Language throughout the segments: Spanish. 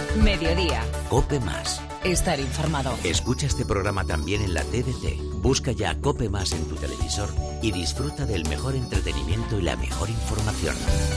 Mediodía. COPE Más. Estar informado. Escucha este programa también en la TDT. Busca ya COPE Más en tu televisor y disfruta del mejor entretenimiento y la mejor información.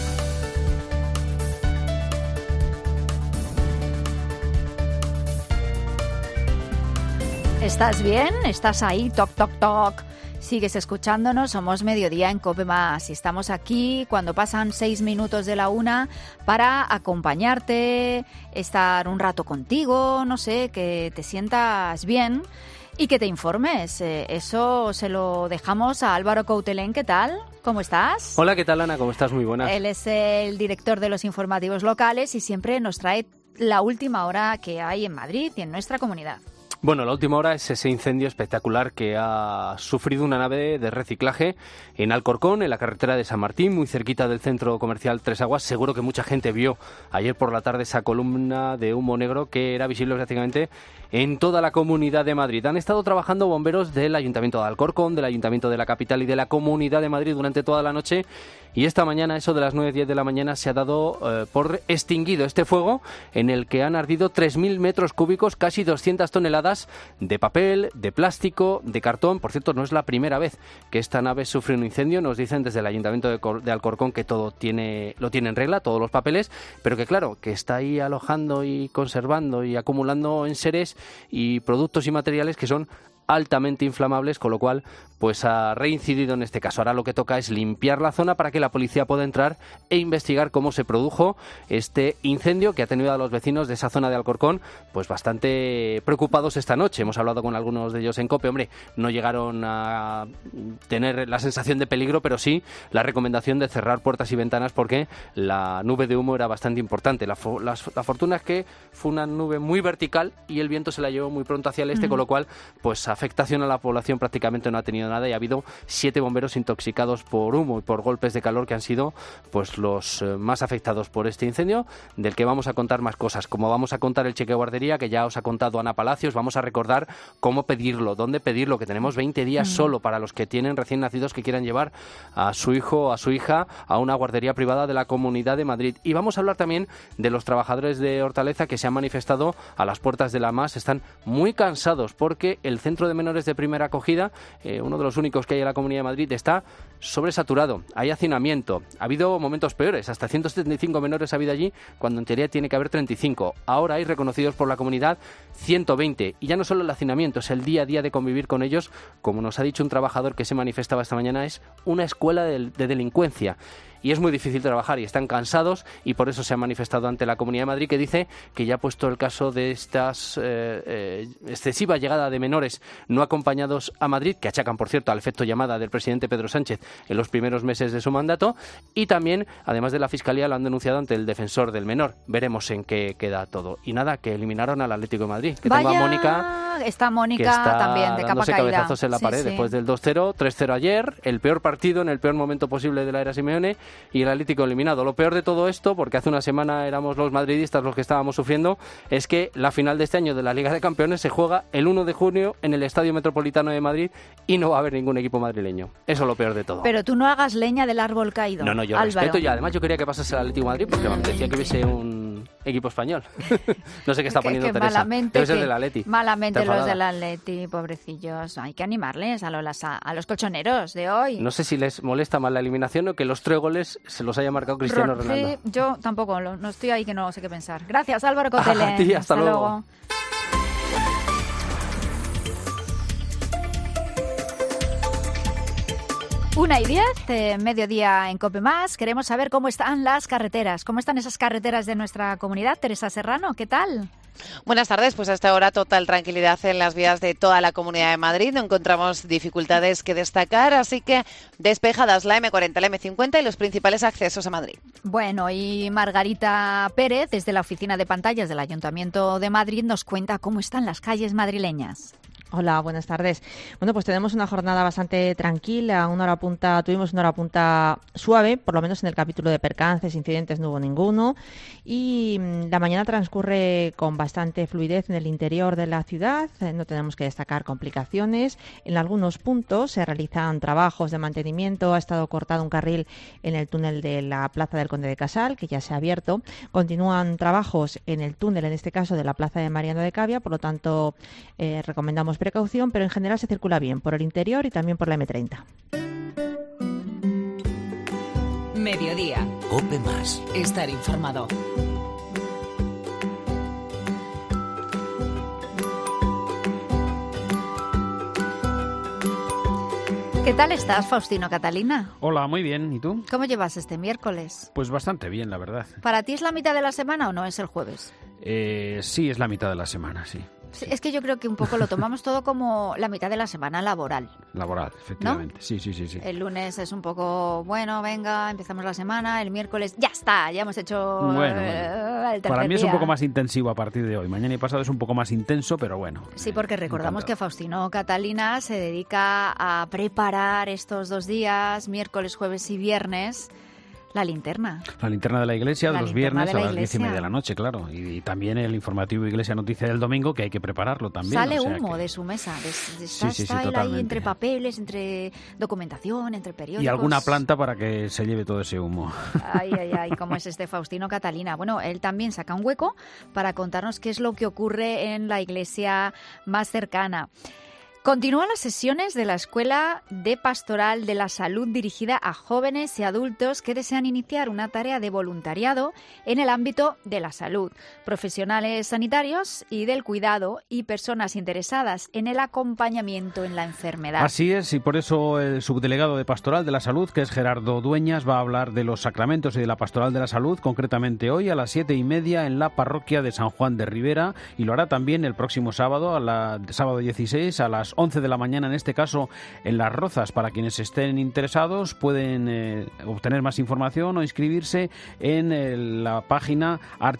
¿Estás bien? ¿Estás ahí? Toc, toc, toc. Sigues escuchándonos, somos Mediodía en COPE Más y estamos aquí cuando pasan 6 minutos de la 1 para acompañarte, estar un rato contigo, no sé, que te sientas bien y que te informes. Eso se lo dejamos a Álvaro Coutelén. ¿Qué tal? ¿Cómo estás? Hola, ¿qué tal, Ana? ¿Cómo estás? Muy buenas. Él es el director de los informativos locales y siempre nos trae la última hora que hay en Madrid y en nuestra comunidad. Bueno, la última hora es ese incendio espectacular que ha sufrido una nave de reciclaje en Alcorcón, en la carretera de San Martín, muy cerquita del centro comercial Tres Aguas. Seguro que mucha gente vio ayer por la tarde esa columna de humo negro que era visible prácticamente en toda la Comunidad de Madrid. Han estado trabajando bomberos del Ayuntamiento de Alcorcón, del Ayuntamiento de la capital y de la Comunidad de Madrid durante toda la noche. Y esta mañana, eso de las 9:10 de la mañana, se ha dado por extinguido este fuego en el que han ardido 3.000 metros cúbicos, casi 200 toneladas de papel, de plástico, de cartón. Por cierto, no es la primera vez que esta nave sufre un incendio. Nos dicen desde el Ayuntamiento de Alcorcón que todo lo tiene en regla, todos los papeles, pero que claro, que está ahí alojando y conservando y acumulando enseres y productos y materiales que son altamente inflamables, con lo cual pues ha reincidido en este caso. Ahora lo que toca es limpiar la zona para que la policía pueda entrar e investigar cómo se produjo este incendio que ha tenido a los vecinos de esa zona de Alcorcón pues bastante preocupados esta noche. Hemos hablado con algunos de ellos en COPE. Hombre, no llegaron a tener la sensación de peligro, pero sí la recomendación de cerrar puertas y ventanas porque la nube de humo era bastante importante. La fortuna es que fue una nube muy vertical y el viento se la llevó muy pronto hacia el este, con lo cual pues afectación a la población prácticamente no ha tenido nada y ha habido 7 bomberos intoxicados por humo y por golpes de calor que han sido pues los más afectados por este incendio, del que vamos a contar más cosas, como vamos a contar el cheque guardería que ya os ha contado Ana Palacios. Vamos a recordar cómo pedirlo, dónde pedirlo, que tenemos 20 días solo para los que tienen recién nacidos que quieran llevar a su hijo o a su hija a una guardería privada de la Comunidad de Madrid. Y vamos a hablar también de los trabajadores de Hortaleza que se han manifestado a las puertas de la MAS. Están muy cansados porque el centro de menores de primera acogida, uno de los únicos que hay en la Comunidad de Madrid, está sobresaturado, hay hacinamiento, ha habido momentos peores, hasta 175 menores ha habido allí cuando en teoría tiene que haber 35, ahora hay reconocidos por la comunidad 120, y ya no solo el hacinamiento, es el día a día de convivir con ellos. Como nos ha dicho un trabajador que se manifestaba esta mañana, es una escuela de delincuencia. Y es muy difícil trabajar y están cansados y por eso se han manifestado ante la Comunidad de Madrid, que dice que ya ha puesto el caso de estas excesiva llegada de menores no acompañados a Madrid, que achacan, por cierto, al efecto llamada del presidente Pedro Sánchez en los primeros meses de su mandato, y también, además de la Fiscalía, lo han denunciado ante el defensor del menor. Veremos en qué queda todo. Y nada, que eliminaron al Atlético de Madrid. Que Vaya, tengo a Mónica, está Mónica que está también de capa dándose caída. Cabezazos en la pared después del 2-0, 3-0 ayer, el peor partido en el peor momento posible de la era Simeone, y el Atlético eliminado. Lo peor de todo esto, porque hace una semana éramos los madridistas los que estábamos sufriendo, es que la final de este año de la Liga de Campeones se juega el 1 de junio en el Estadio Metropolitano de Madrid y no va a haber ningún equipo madrileño. Eso es lo peor de todo. Pero tú no hagas leña del árbol caído. No, yo Álvaro. respeto, y además yo quería que pasase el Atlético de Madrid porque me decía que hubiese un equipo español. No sé qué está poniendo que Teresa. malamente, Debe ser del Atleti. Malamente los del Atleti, pobrecillos. Hay que animarles a los colchoneros de hoy. No sé si les molesta más la eliminación o que los 3 goles se los haya marcado Cristiano Ronaldo. Sí, yo tampoco, no estoy ahí que no sé qué pensar. Gracias, Álvaro Coutelén. A ti, hasta luego. 1:10, mediodía en COPE Más. Queremos saber cómo están las carreteras, cómo están esas carreteras de nuestra comunidad. Teresa Serrano, ¿qué tal? Buenas tardes, pues hasta ahora total tranquilidad en las vías de toda la Comunidad de Madrid, no encontramos dificultades que destacar, así que despejadas la M40, la M50 y los principales accesos a Madrid. Bueno, y Margarita Pérez, desde la oficina de pantallas del Ayuntamiento de Madrid, nos cuenta cómo están las calles madrileñas. Hola, buenas tardes. Bueno, pues tenemos una jornada bastante tranquila, tuvimos una hora punta suave, por lo menos en el capítulo de percances, incidentes no hubo ninguno, y la mañana transcurre con bastante fluidez en el interior de la ciudad, no tenemos que destacar complicaciones. En algunos puntos se realizan trabajos de mantenimiento, ha estado cortado un carril en el túnel de la Plaza del Conde de Casal, que ya se ha abierto, continúan trabajos en el túnel, en este caso de la Plaza de Mariano de Cavia, por lo tanto recomendamos precaución, pero en general se circula bien por el interior y también por la M30. Mediodía. COPE Más. Estar informado. ¿Qué tal estás, Faustino Catalina? Hola, muy bien. ¿Y tú? ¿Cómo llevas este miércoles? Pues bastante bien, la verdad. ¿Para ti es la mitad de la semana o no es el jueves? Sí, es la mitad de la semana, sí. Sí, es que yo creo que un poco lo tomamos todo como la mitad de la semana laboral. Laboral, efectivamente. ¿No? Sí. El lunes es un poco, bueno, venga, empezamos la semana. El miércoles, ya está, ya hemos hecho el tercer Para mí es día. un poco más intensivo a partir de hoy. Mañana y pasado es un poco más intenso, pero bueno. Sí, porque recordamos que Faustino Catalina se dedica a preparar estos 2 días, miércoles, jueves y viernes, la linterna. La linterna de la iglesia de los viernes a las 10:30 de la noche, claro. Y también el informativo Iglesia Noticia del domingo, que hay que prepararlo también. Sale humo de su mesa. Está él ahí entre papeles, entre documentación, entre periódicos. Y alguna planta para que se lleve todo ese humo. Ay, cómo es este Faustino Catalina. Bueno, él también saca un hueco para contarnos qué es lo que ocurre en la iglesia más cercana. Continúan las sesiones de la Escuela de Pastoral de la Salud dirigida a jóvenes y adultos que desean iniciar una tarea de voluntariado en el ámbito de la salud. Profesionales sanitarios y del cuidado y personas interesadas en el acompañamiento en la enfermedad. Así es, y por eso el subdelegado de Pastoral de la Salud, que es Gerardo Dueñas, va a hablar de los sacramentos y de la Pastoral de la Salud, concretamente hoy a las 7:30 en la parroquia de San Juan de Ribera, y lo hará también el próximo sábado, sábado 16, a las 11 de la mañana, en este caso en Las Rozas. Para quienes estén interesados pueden obtener más información o inscribirse en la página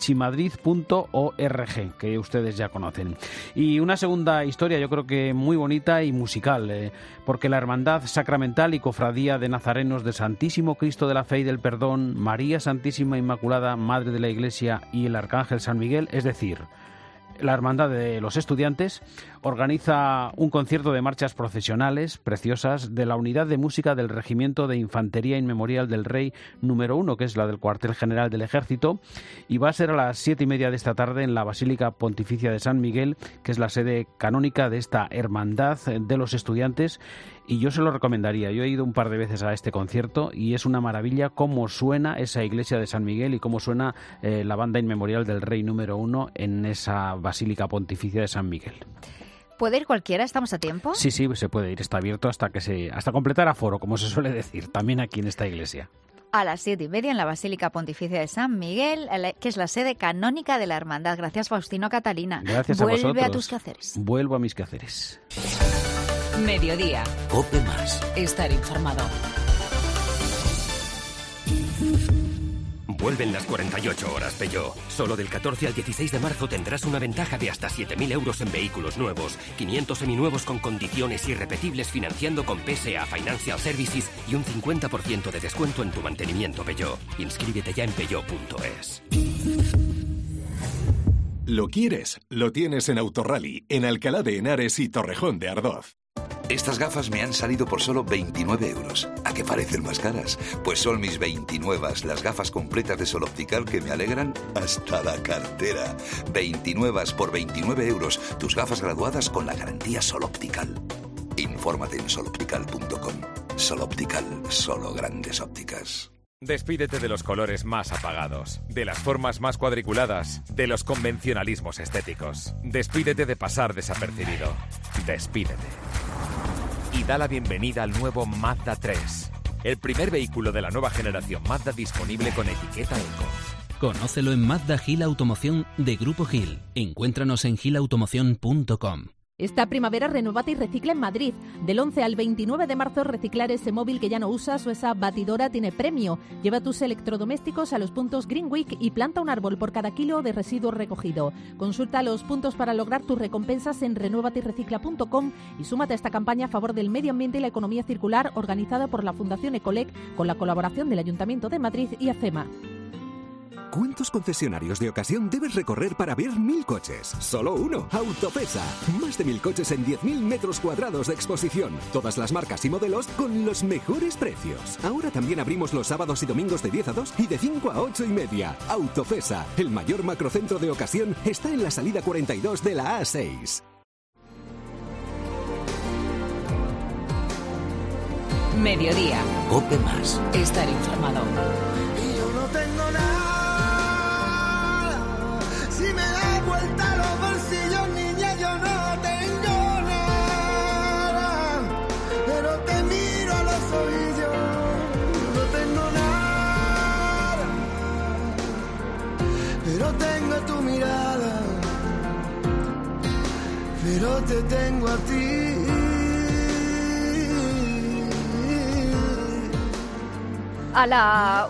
archimadrid.org, que ustedes ya conocen. Y una segunda historia, yo creo que muy bonita y musical, porque la Hermandad Sacramental y Cofradía de Nazarenos de Santísimo Cristo de la Fe y del Perdón, María Santísima Inmaculada, Madre de la Iglesia, y el Arcángel San Miguel, es decir, la Hermandad de los Estudiantes, organiza un concierto de marchas procesionales preciosas de la Unidad de Música del Regimiento de Infantería Inmemorial del Rey número 1, que es la del Cuartel General del Ejército, y va a ser a las 7:30 de esta tarde en la Basílica Pontificia de San Miguel, que es la sede canónica de esta Hermandad de los Estudiantes, y yo se lo recomendaría. Yo he ido un par de veces a este concierto y es una maravilla cómo suena esa iglesia de San Miguel y cómo suena la banda inmemorial del Rey número 1 en esa Basílica Pontificia de San Miguel. ¿Puede ir cualquiera? ¿Estamos a tiempo? Sí, se puede ir. Está abierto hasta completar aforo, como se suele decir, también aquí en esta iglesia. A las 7:30 en la Basílica Pontificia de San Miguel, que es la sede canónica de la Hermandad. Gracias, Faustino Catalina. Gracias a vosotros. Vuelve a tus quehaceres. Vuelvo a mis quehaceres. Mediodía. COPE Más. Estar informado. Vuelven las 48 horas Peugeot. Solo del 14 al 16 de marzo tendrás una ventaja de hasta 7.000 euros en vehículos nuevos, 500 seminuevos con condiciones irrepetibles financiando con PSA Financial Services y un 50% de descuento en tu mantenimiento Peugeot. Inscríbete ya en peugeot.es. Lo quieres, lo tienes en Autorally, en Alcalá de Henares y Torrejón de Ardoz. Estas gafas me han salido por solo 29 euros. ¿A qué parecen más caras? Pues son mis 29, las gafas completas de Sol Optical que me alegran hasta la cartera. 29 por 29 euros. Tus gafas graduadas con la garantía Sol Optical. Infórmate en soloptical.com. Sol Optical, solo grandes ópticas. Despídete de los colores más apagados, de las formas más cuadriculadas, de los convencionalismos estéticos. Despídete de pasar desapercibido. Despídete. Y da la bienvenida al nuevo Mazda 3, el primer vehículo de la nueva generación Mazda disponible con etiqueta Eco. Conócelo en Mazda Gil Automoción de Grupo Gil. Encuéntranos en gilautomoción.com. Esta primavera renuévate y recicla en Madrid. Del 11 al 29 de marzo reciclar ese móvil que ya no usas o esa batidora tiene premio. Lleva tus electrodomésticos a los puntos Green Week y planta un árbol por cada kilo de residuo recogido. Consulta los puntos para lograr tus recompensas en renuévateyrrecicla.com y súmate a esta campaña a favor del medio ambiente y la economía circular organizada por la Fundación Ecolec con la colaboración del Ayuntamiento de Madrid y ACEMA. ¿Cuántos concesionarios de ocasión debes recorrer para ver 1000 coches? Solo uno, Autopesa. Más de 1000 coches en 10.000 metros cuadrados de exposición. Todas las marcas y modelos con los mejores precios. Ahora también abrimos los sábados y domingos de 10 a 2 y de 5 a 8 y media. Autopesa, el mayor macrocentro de ocasión, está en la salida 42 de la A6. Mediodía. COPE Más. Estar informado. Y yo no tengo nada. Si me da vuelta los bolsillos, niña, yo no tengo nada. Pero te miro a los oídos, no tengo nada. Pero tengo tu mirada, pero te tengo a ti. A la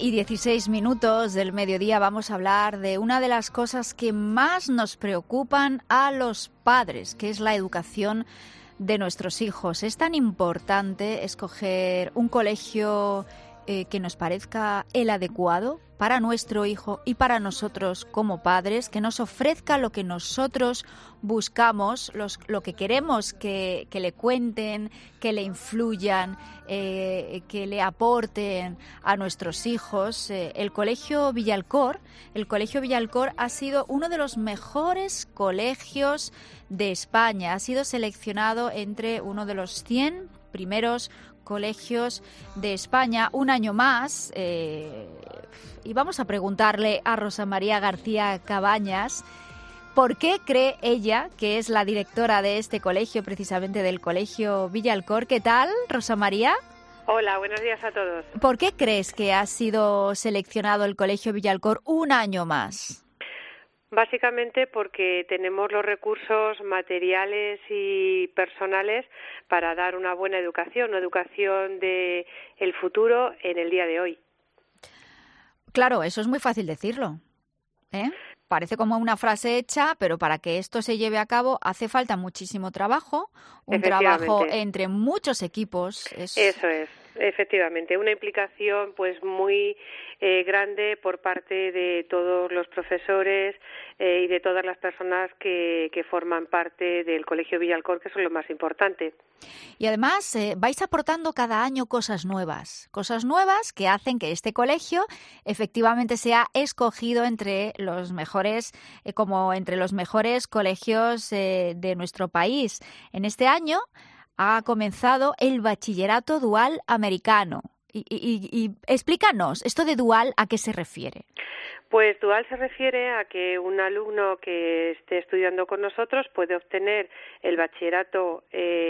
1:16 del mediodía vamos a hablar de una de las cosas que más nos preocupan a los padres, que es la educación de nuestros hijos. Es tan importante escoger un colegio que nos parezca el adecuado para nuestro hijo y para nosotros como padres, que nos ofrezca lo que nosotros buscamos, lo que queremos que le cuenten, que le influyan, que le aporten a nuestros hijos. El Colegio Villalcor ha sido uno de los mejores colegios de España. Ha sido seleccionado entre uno de los 100 primeros colegios de España un año más. Y vamos a preguntarle a Rosa María García Cabañas por qué cree ella, que es la directora de este colegio, precisamente del Colegio Villalcor. ¿Qué tal, Rosa María? Hola, buenos días a todos. ¿Por qué crees que ha sido seleccionado el Colegio Villalcor un año más? Básicamente porque tenemos los recursos materiales y personales para dar una buena educación, una educación de el futuro en el día de hoy. Claro, eso es muy fácil decirlo, ¿eh? Parece como una frase hecha, pero para que esto se lleve a cabo hace falta muchísimo trabajo, un trabajo entre muchos equipos. Eso es, efectivamente, una implicación pues muy grande por parte de todos los profesores y de todas las personas que forman parte del Colegio Villalcor, que eso es lo más importante. Y además vais aportando cada año cosas nuevas que hacen que este colegio efectivamente sea escogido entre los mejores, entre los mejores colegios de nuestro país. En este año ha comenzado el bachillerato dual americano. Y explícanos, ¿esto de dual a qué se refiere? Pues dual se refiere a que un alumno que esté estudiando con nosotros puede obtener el bachillerato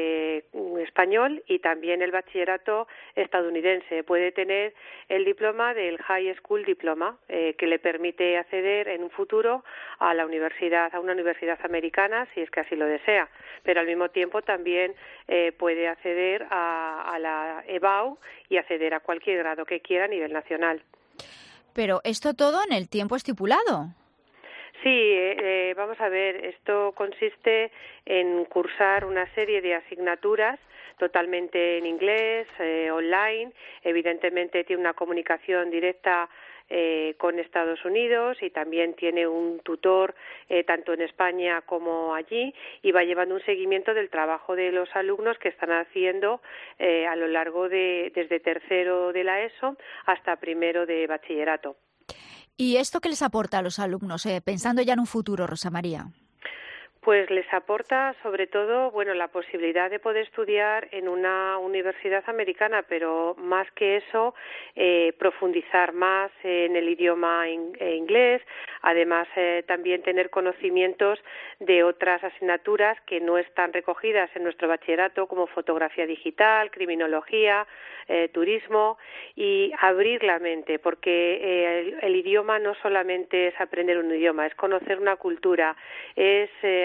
español y también el bachillerato estadounidense. Puede tener el diploma del High School Diploma, que le permite acceder en un futuro a la universidad, a una universidad americana, si es que así lo desea. Pero al mismo tiempo también puede acceder a la EBAU y acceder a cualquier grado que quiera a nivel nacional. Pero esto todo en el tiempo estipulado. Sí, vamos a ver, esto consiste en cursar una serie de asignaturas totalmente en inglés, online. Evidentemente tiene una comunicación directa con Estados Unidos y también tiene un tutor tanto en España como allí, y va llevando un seguimiento del trabajo de los alumnos que están haciendo a lo largo desde tercero de la ESO hasta primero de bachillerato. ¿Y esto qué les aporta a los alumnos, pensando ya en un futuro, Rosa María? Pues les aporta sobre todo, la posibilidad de poder estudiar en una universidad americana, pero más que eso, profundizar más en el idioma inglés, además también tener conocimientos de otras asignaturas que no están recogidas en nuestro bachillerato, como fotografía digital, criminología, turismo, y abrir la mente, porque el idioma no solamente es aprender un idioma, es conocer una cultura, es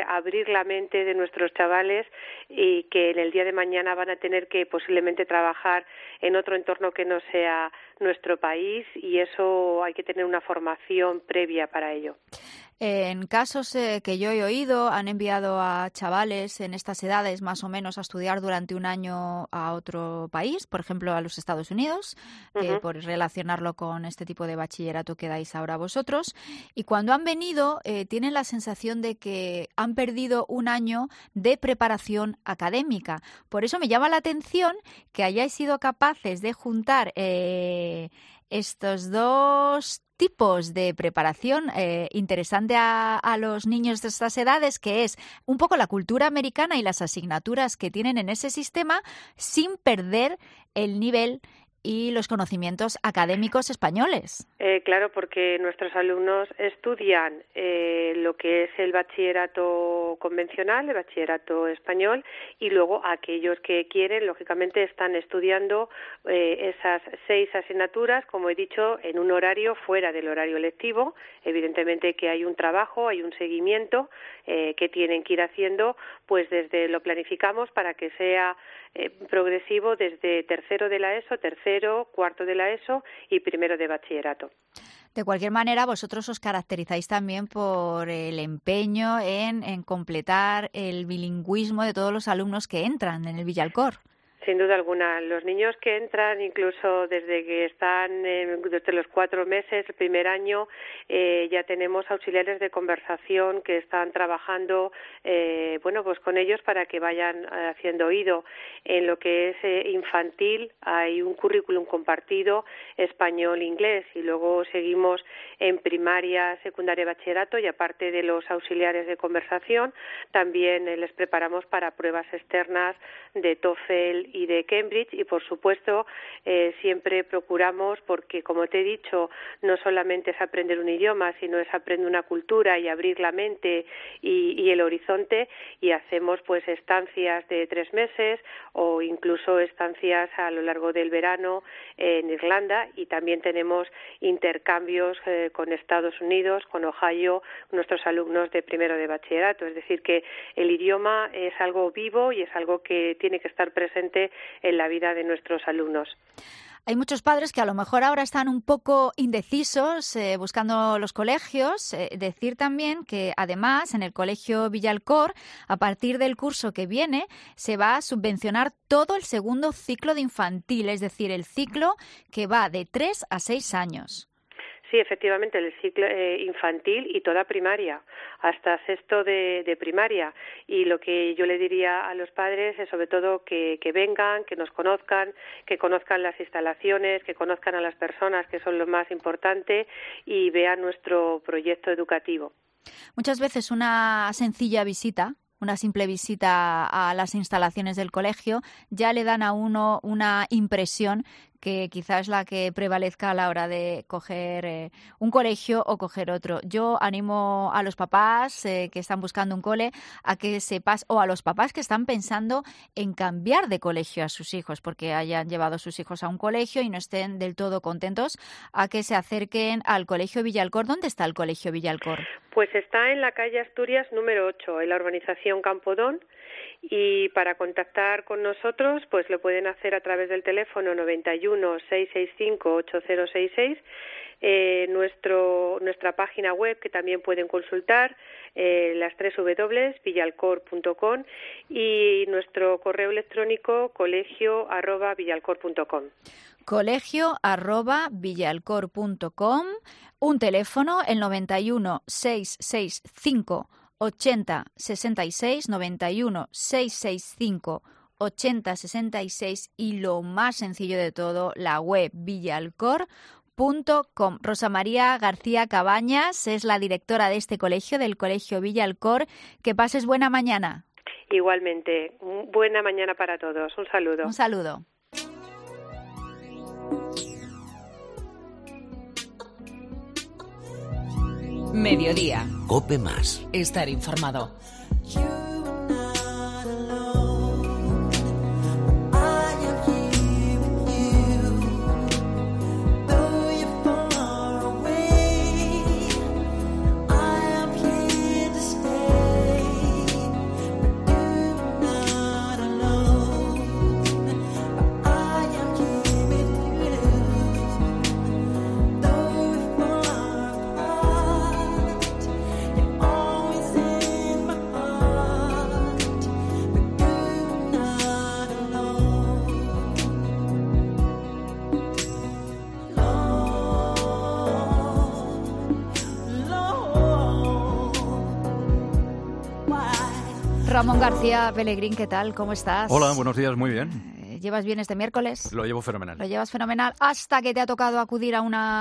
abrir la mente de nuestros chavales y que en el día de mañana van a tener que posiblemente trabajar en otro entorno que no sea nuestro país, y eso hay que tener una formación previa para ello. En casos que yo he oído, han enviado a chavales en estas edades más o menos a estudiar durante un año a otro país, por ejemplo a los Estados Unidos, por relacionarlo con este tipo de bachillerato que dais ahora vosotros. Y cuando han venido, tienen la sensación de que han perdido un año de preparación académica. Por eso me llama la atención que hayáis sido capaces de juntar estos dos tipos de preparación interesante a los niños de estas edades, que es un poco la cultura americana y las asignaturas que tienen en ese sistema, sin perder el nivel y los conocimientos académicos españoles. Claro, porque nuestros alumnos estudian lo que es el bachillerato convencional, el bachillerato español, y luego aquellos que quieren, lógicamente, están estudiando esas 6 asignaturas, como he dicho, en un horario fuera del horario lectivo. Evidentemente que hay un trabajo, hay un seguimiento que tienen que ir haciendo, pues desde lo planificamos para que sea progresivo desde tercero de la ESO, tercero, cuarto de la ESO y primero de bachillerato. De cualquier manera, vosotros os caracterizáis también por el empeño en completar el bilingüismo de todos los alumnos que entran en el Villalcor. Sin duda alguna. Los niños que entran, incluso desde que están desde los 4 meses, el primer año, ya tenemos auxiliares de conversación que están trabajando pues con ellos para que vayan haciendo oído. En lo que es infantil hay un currículum compartido español-inglés, y luego seguimos en primaria, secundaria, bachillerato, y aparte de los auxiliares de conversación, también les preparamos para pruebas externas de TOEFL y de Cambridge, y por supuesto siempre procuramos, porque como te he dicho, no solamente es aprender un idioma, sino es aprender una cultura y abrir la mente y el horizonte, y hacemos pues estancias de 3 meses o incluso estancias a lo largo del verano en Irlanda, y también tenemos intercambios con Estados Unidos, con Ohio, nuestros alumnos de primero de bachillerato. Es decir, que el idioma es algo vivo y es algo que tiene que estar presente en la vida de nuestros alumnos. Hay muchos padres que a lo mejor ahora están un poco indecisos buscando los colegios. Decir también que además en el Colegio Villalcor, a partir del curso que viene, se va a subvencionar todo el segundo ciclo de infantil, es decir, el ciclo que va de 3 a 6 años. Sí, efectivamente, el ciclo infantil y toda primaria, hasta sexto de primaria. Y lo que yo le diría a los padres es sobre todo que vengan, que nos conozcan, que conozcan las instalaciones, que conozcan a las personas, que son lo más importante, y vean nuestro proyecto educativo. Muchas veces una sencilla visita, una simple visita a las instalaciones del colegio, ya le dan a uno una impresión que quizás es la que prevalezca a la hora de coger un colegio o coger otro. Yo animo a los papás que están buscando un cole a que sepas, o a los papás que están pensando en cambiar de colegio a sus hijos porque hayan llevado a sus hijos a un colegio y no estén del todo contentos, a que se acerquen al Colegio Villalcor. ¿Dónde está el Colegio Villalcor? Pues está en la calle Asturias número 8, en la urbanización Campodón. Y para contactar con nosotros, pues lo pueden hacer a través del teléfono 91 665 8066, nuestra página web, que también pueden consultar, las 3 villalcor.com, y nuestro correo electrónico colegio@villalcor.com. colegio@villalcor.com, un teléfono, el 91 665 80 66, 91 665 80 66, y lo más sencillo de todo, la web villalcor.com. Rosa María García Cabañas es la directora de este colegio, del Colegio Villalcor. Que pases buena mañana. Igualmente, buena mañana para todos. Un saludo. Un saludo. Mediodía. COPE Más. Estar informado. Ramón García Pellegrín, ¿qué tal? ¿Cómo estás? Hola, buenos días, muy bien. ¿Llevas bien este miércoles? Lo llevo fenomenal. Lo llevas fenomenal hasta que te ha tocado acudir a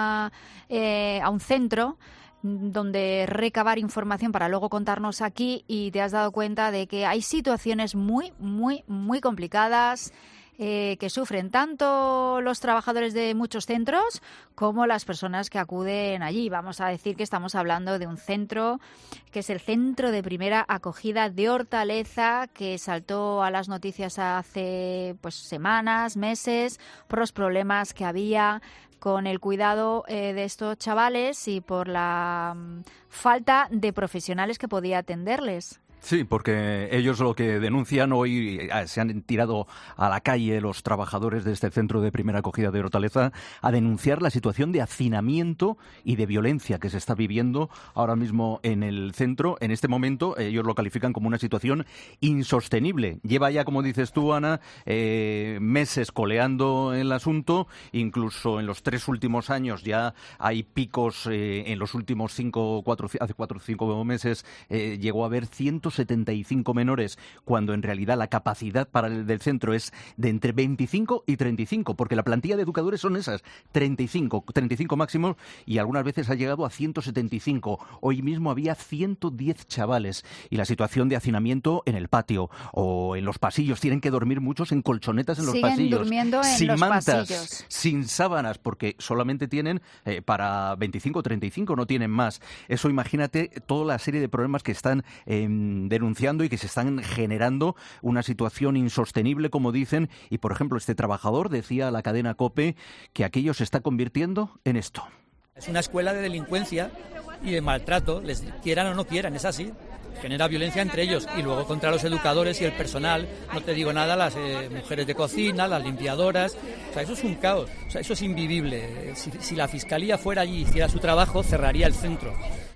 un centro donde recabar información para luego contarnos aquí, y te has dado cuenta de que hay situaciones muy complicadas que sufren tanto los trabajadores de muchos centros como las personas que acuden allí. Vamos a decir que estamos hablando de un centro que es el Centro de Primera Acogida de Hortaleza, que saltó a las noticias hace semanas, meses, por los problemas que había con el cuidado de estos chavales y por la falta de profesionales que podía atenderles. Sí, porque ellos lo que denuncian hoy, se han tirado a la calle los trabajadores de este Centro de Primera Acogida de Hortaleza a denunciar la situación de hacinamiento y de violencia que se está viviendo ahora mismo en el centro. En este momento ellos lo califican como una situación insostenible. Lleva ya, como dices tú, Ana, meses coleando el asunto. Incluso en los 3 últimos años ya hay picos. En los últimos hace 4 o 5 meses llegó a haber 175 menores, cuando en realidad la capacidad del centro es de entre 25 y 35, porque la plantilla de educadores son esas, 35 máximos, y algunas veces ha llegado a 175. Hoy mismo había 110 chavales, y la situación de hacinamiento en el patio o en los pasillos. Tienen que dormir muchos en colchonetas en los pasillos. Siguen durmiendo en sin los mantas, pasillos. sin sábanas, porque solamente tienen para 25 o 35, no tienen más. Eso, imagínate toda la serie de problemas que están denunciando y que se están generando, una situación insostenible, como dicen. Y, por ejemplo, este trabajador decía a la cadena COPE que aquello se está convirtiendo en esto. Es una escuela de delincuencia y de maltrato, les quieran o no quieran, es así. Genera violencia entre ellos, y luego contra los educadores y el personal. No te digo nada, las mujeres de cocina, las limpiadoras. O sea, eso es un caos, o sea, eso es invivible. Si la Fiscalía fuera allí y hiciera su trabajo, cerraría el centro.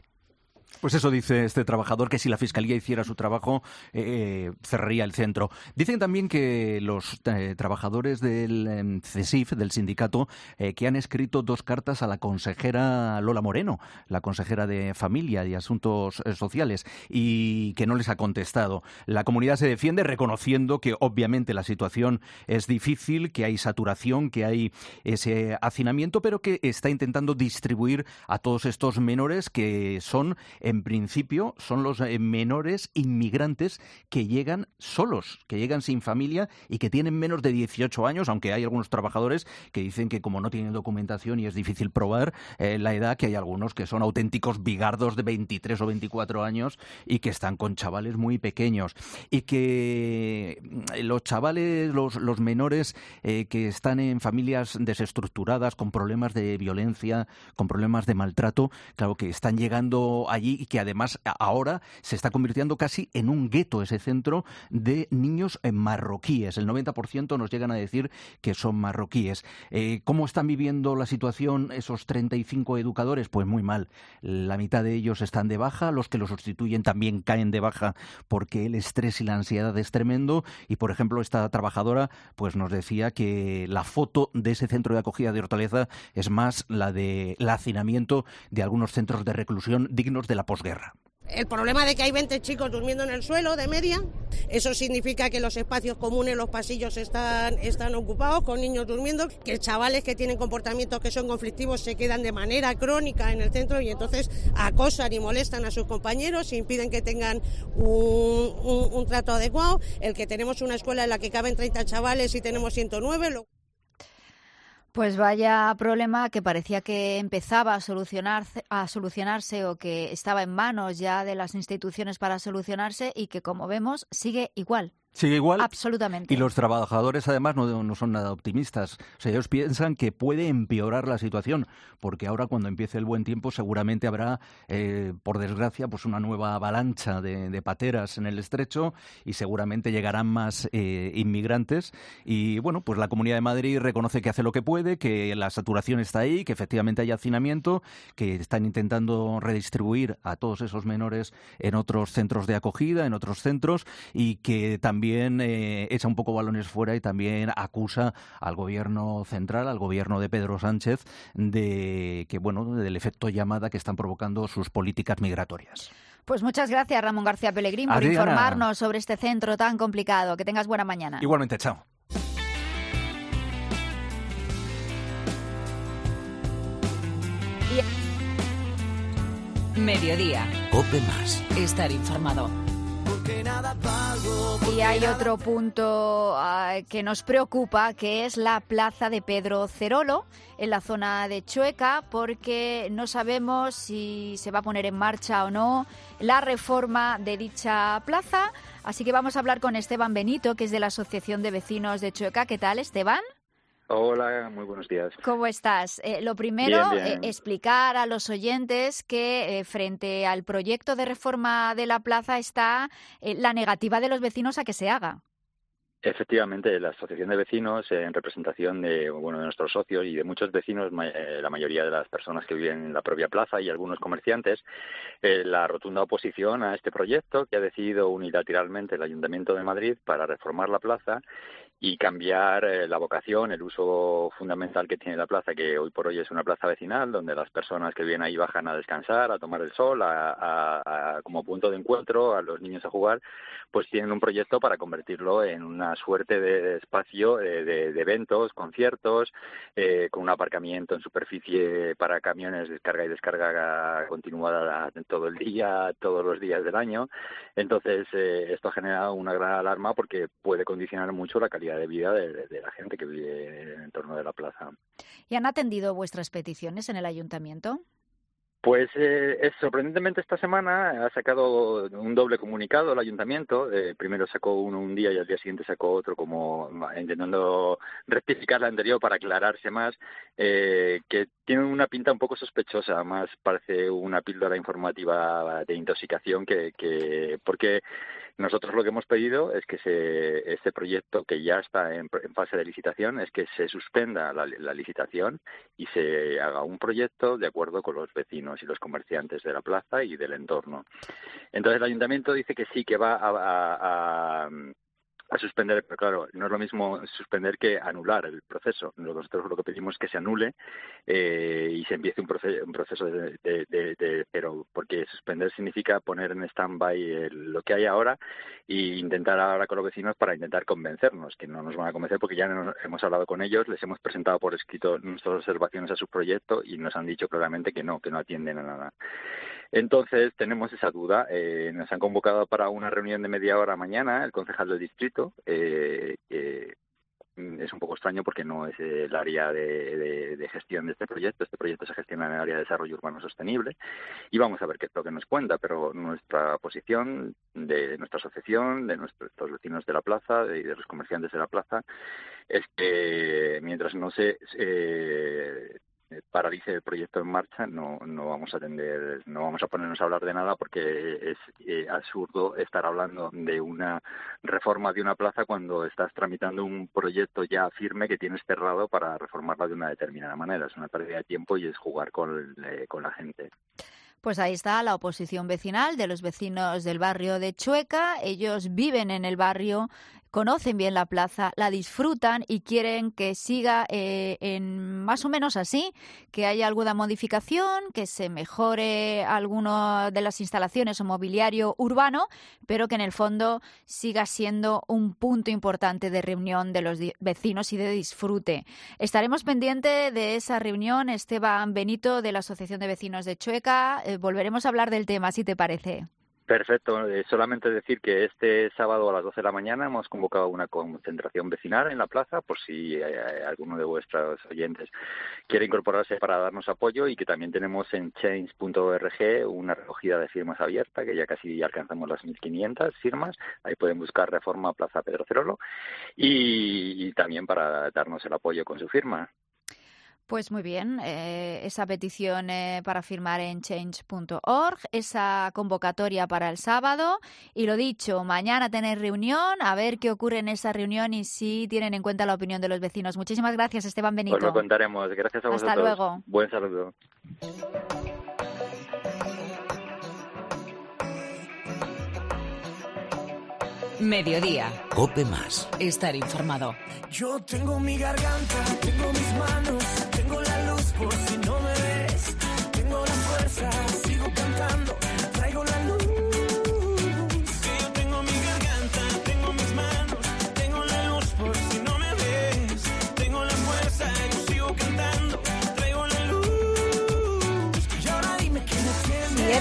Pues eso dice este trabajador, que si la Fiscalía hiciera su trabajo, cerraría el centro. Dicen también que los trabajadores del CESIF, del sindicato, que han escrito 2 cartas a la consejera Lola Moreno, la consejera de Familia y Asuntos Sociales, y que no les ha contestado. La comunidad se defiende reconociendo que obviamente la situación es difícil, que hay saturación, que hay ese hacinamiento, pero que está intentando distribuir a todos estos menores que son, en principio, son los menores inmigrantes que llegan solos, que llegan sin familia y que tienen menos de 18 años, aunque hay algunos trabajadores que dicen que como no tienen documentación y es difícil probar la edad, que hay algunos que son auténticos bigardos de 23 o 24 años y que están con chavales muy pequeños. Y que los chavales, los menores que están en familias desestructuradas, con problemas de violencia, con problemas de maltrato, claro que están llegando allí, y que además ahora se está convirtiendo casi en un gueto ese centro de niños marroquíes. El 90% nos llegan a decir que son marroquíes. ¿Cómo están viviendo la situación esos 35 educadores? Pues muy mal. La mitad de ellos están de baja, los que los sustituyen también caen de baja porque el estrés y la ansiedad es tremendo. Y, por ejemplo, esta trabajadora pues nos decía que la foto de ese centro de acogida de Hortaleza es más la del hacinamiento de algunos centros de reclusión dignos de la posguerra. El problema de que hay 20 chicos durmiendo en el suelo de media, eso significa que los espacios comunes, los pasillos están ocupados con niños durmiendo, que chavales que tienen comportamientos que son conflictivos se quedan de manera crónica en el centro y entonces acosan y molestan a sus compañeros, impiden que tengan un trato adecuado. El que tenemos una escuela en la que caben 30 chavales y tenemos 109... Pues vaya problema que parecía que empezaba a solucionarse o que estaba en manos ya de las instituciones para solucionarse, y que, como vemos, sigue igual. Sigue igual. Absolutamente. Y los trabajadores, además, no son nada optimistas. O sea, ellos piensan que puede empeorar la situación, porque ahora, cuando empiece el buen tiempo, seguramente habrá, por desgracia, pues una nueva avalancha de pateras en el estrecho, y seguramente llegarán más inmigrantes. Y, bueno, pues la Comunidad de Madrid reconoce que hace lo que puede, que la saturación está ahí, que efectivamente hay hacinamiento, que están intentando redistribuir a todos esos menores en otros centros de acogida, en otros centros, y que también echa un poco balones fuera y también acusa al gobierno central, al gobierno de Pedro Sánchez, del efecto llamada que están provocando sus políticas migratorias. Pues muchas gracias, Ramón García Pellegrín, por Diana. informarnos sobre este centro tan complicado. Que tengas buena mañana. Igualmente, chao. Mediodía. COPE Más. Estar informado. Y hay otro punto que nos preocupa, que es la plaza de Pedro Cerolo, en la zona de Chueca, porque no sabemos si se va a poner en marcha o no la reforma de dicha plaza. Así que vamos a hablar con Esteban Benito, que es de la Asociación de Vecinos de Chueca. ¿Qué tal, Esteban? Hola, muy buenos días. ¿Cómo estás? Lo primero, Bien. Explicar a los oyentes que frente al proyecto de reforma de la plaza está la negativa de los vecinos a que se haga. Efectivamente, la Asociación de Vecinos, en representación de nuestros socios y de muchos vecinos, la mayoría de las personas que viven en la propia plaza y algunos comerciantes, la rotunda oposición a este proyecto que ha decidido unilateralmente el Ayuntamiento de Madrid para reformar la plaza y cambiar la vocación, el uso fundamental que tiene la plaza, que hoy por hoy es una plaza vecinal, donde las personas que viven ahí bajan a descansar, a tomar el sol, como punto de encuentro, a los niños a jugar, pues tienen un proyecto para convertirlo en una suerte de espacio de eventos, conciertos, con un aparcamiento en superficie para camiones de carga y descarga continuada todo el día, todos los días del año. Entonces, esto ha generado una gran alarma porque puede condicionar mucho la calidad de vida de la gente que vive en el entorno de la plaza. ¿Y han atendido vuestras peticiones en el ayuntamiento? Pues sorprendentemente esta semana ha sacado un doble comunicado el ayuntamiento. Primero sacó uno un día y al día siguiente sacó otro, como intentando rectificar la anterior para aclararse más, que tiene una pinta un poco sospechosa. Más parece una píldora informativa de intoxicación porque nosotros lo que hemos pedido es que este proyecto, que ya está en fase de licitación, es que se suspenda la licitación y se haga un proyecto de acuerdo con los vecinos y los comerciantes de la plaza y del entorno. Entonces el ayuntamiento dice que sí, que va a suspender, pero claro, no es lo mismo suspender que anular el proceso. Nosotros lo que pedimos es que se anule y se empiece un proceso de cero, porque suspender significa poner en stand-by lo que hay ahora e intentar hablar con los vecinos para intentar convencernos, que no nos van a convencer porque ya hemos hablado con ellos, les hemos presentado por escrito nuestras observaciones a su proyecto y nos han dicho claramente que no atienden a nada. Entonces tenemos esa duda. Nos han convocado para una reunión de media hora mañana el concejal del distrito, que es un poco extraño porque no es el área de gestión de este proyecto. Este proyecto se gestiona en el área de desarrollo urbano sostenible y vamos a ver qué es lo que nos cuenta, pero nuestra posición de nuestra asociación, de nuestros vecinos de la plaza y de los comerciantes de la plaza es que mientras no se paralice el proyecto en marcha, no vamos a ponernos a hablar de nada, porque es absurdo estar hablando de una reforma de una plaza cuando estás tramitando un proyecto ya firme que tienes cerrado para reformarla de una determinada manera. Es una pérdida de tiempo y es jugar con la gente. Pues ahí está la oposición vecinal de los vecinos del barrio de Chueca. Ellos viven en el barrio, conocen bien la plaza, la disfrutan y quieren que siga en más o menos así, que haya alguna modificación, que se mejore alguna de las instalaciones o mobiliario urbano, pero que en el fondo siga siendo un punto importante de reunión de los vecinos y de disfrute. Estaremos pendientes de esa reunión, Esteban Benito, de la Asociación de Vecinos de Chueca. Volveremos a hablar del tema, si te parece. Perfecto. Solamente decir que este sábado a las 12 de la mañana hemos convocado una concentración vecinal en la plaza, por si alguno de vuestros oyentes quiere incorporarse para darnos apoyo, y que también tenemos en change.org una recogida de firmas abierta, que ya casi alcanzamos las 1.500 firmas. Ahí pueden buscar Reforma Plaza Pedro Cerolo y también para darnos el apoyo con su firma. Pues muy bien, esa petición para firmar en change.org, esa convocatoria para el sábado y lo dicho, mañana tenéis reunión, a ver qué ocurre en esa reunión y si tienen en cuenta la opinión de los vecinos. Muchísimas gracias, Esteban Benito. Pues lo contaremos, gracias a vosotros. Hasta luego. Buen saludo. Mediodía. COPE Más. Estar informado. Yo tengo mi garganta, tengo mis manos, tengo la luz por si no me ves, tengo la fuerza, sigo cantando, traigo la luz.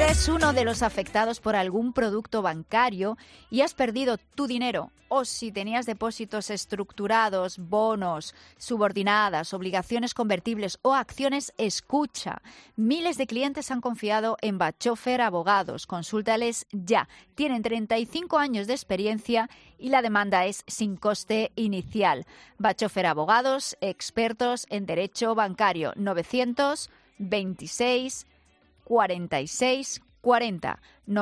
eres uno de los afectados por algún producto bancario y has perdido tu dinero, o si tenías depósitos estructurados, bonos, subordinadas, obligaciones convertibles o acciones, escucha. Miles de clientes han confiado en Bachofer Abogados. Consúltales ya. Tienen 35 años de experiencia y la demanda es sin coste inicial. Bachofer Abogados, expertos en derecho bancario. 926 46 40.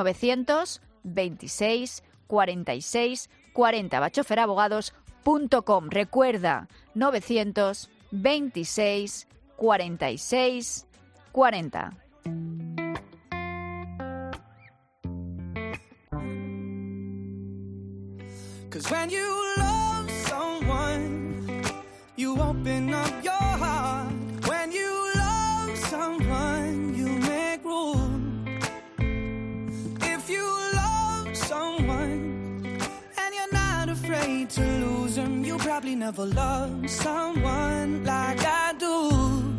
926 46 40. bachoferabogados.com. Recuerda, 926 46 40. Cause when you love someone, you open up your heart. When you love someone, you make room. If you love someone and you're not afraid to lose them, you probably never loved someone like I do.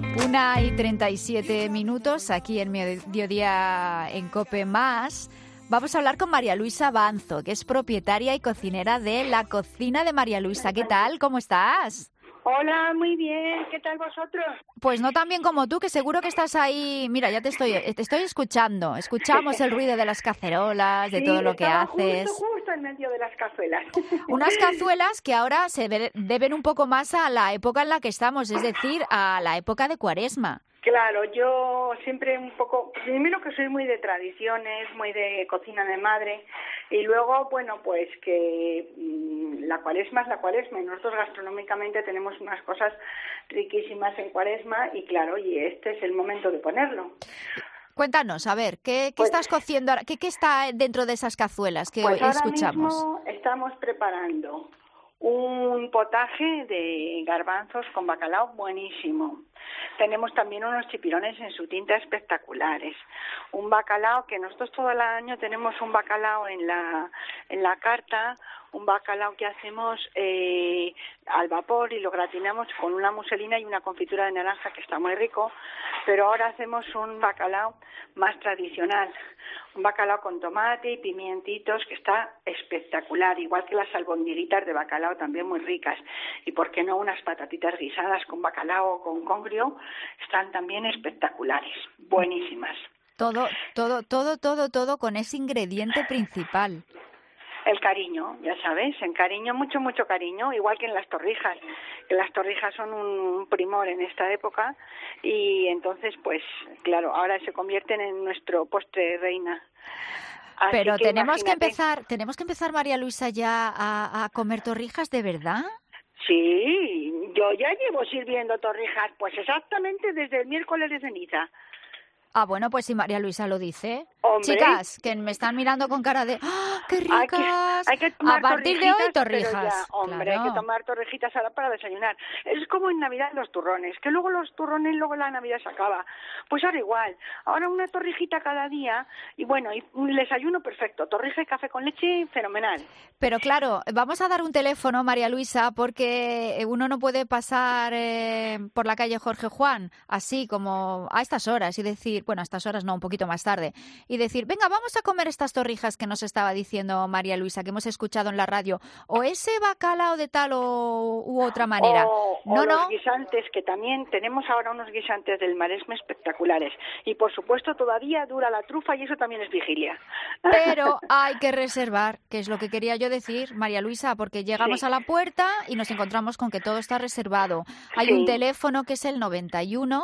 1:37 aquí en Mediodía en COPE+. Vamos a hablar con María Luisa Banzo, que es propietaria y cocinera de La Cocina de María Luisa. ¿Qué tal? ¿Cómo estás? Hola, muy bien. ¿Qué tal vosotros? Pues no tan bien como tú, que seguro que estás ahí. Mira, ya te estoy escuchando. Escuchamos el ruido de las cacerolas, de todo lo que haces. Justo en medio de las cazuelas. Unas cazuelas que ahora se deben un poco más a la época en la que estamos, es decir, a la época de Cuaresma. Claro, yo siempre un poco, primero que soy muy de tradiciones, muy de cocina de madre, y luego, bueno, pues que la Cuaresma es la Cuaresma, y nosotros gastronómicamente tenemos unas cosas riquísimas en Cuaresma, y claro, y este es el momento de ponerlo. Cuéntanos, a ver, ¿qué estás cociendo ahora? ¿Qué está dentro de esas cazuelas que hoy escuchamos? Ahora mismo estamos preparando un potaje de garbanzos con bacalao buenísimo. Tenemos también unos chipirones en su tinta espectaculares. Un bacalao que nosotros todo el año tenemos un bacalao en la carta, un bacalao que hacemos al vapor y lo gratinamos con una muselina y una confitura de naranja que está muy rico, pero ahora hacemos un bacalao más tradicional, un bacalao con tomate y pimientitos que está espectacular, igual que las albondiguitas de bacalao también muy ricas, y por qué no unas patatitas guisadas con bacalao o con congrio, están también espectaculares, buenísimas. Todo con ese ingrediente principal. El cariño, ya sabes, en cariño, mucho cariño, igual que en las torrijas, que las torrijas son un primor en esta época, y entonces, pues, claro, ahora se convierten en nuestro postre reina. Así pero que tenemos que empezar, María Luisa, ya a comer torrijas, ¿de verdad? Sí, yo ya llevo sirviendo torrijas, pues exactamente desde el miércoles de ceniza. Ah, bueno, pues si María Luisa lo dice. Hombre. Chicas, que me están mirando con cara de ¡ah, qué ricas! Hay que tomar a partir de hoy, torrijas. Hombre, claro. Hay que tomar torrijitas ahora para desayunar. Es como en Navidad los turrones, que luego los turrones, luego la Navidad se acaba. Pues ahora igual, ahora una torrijita cada día, y bueno, y un desayuno perfecto, torrija y café con leche, fenomenal. Pero claro, vamos a dar un teléfono, María Luisa, porque uno no puede pasar por la calle Jorge Juan, así como a estas horas, y decir, bueno, a estas horas no, un poquito más tarde, y decir, venga, vamos a comer estas torrijas que nos estaba diciendo María Luisa, que hemos escuchado en la radio, o ese bacalao de tal u otra manera. O los guisantes, que también tenemos ahora unos guisantes del Maresme espectaculares, y por supuesto todavía dura la trufa, y eso también es vigilia. Pero hay que reservar, que es lo que quería yo decir, María Luisa, porque llegamos a la puerta y nos encontramos con que todo está reservado. Hay un teléfono que es el 91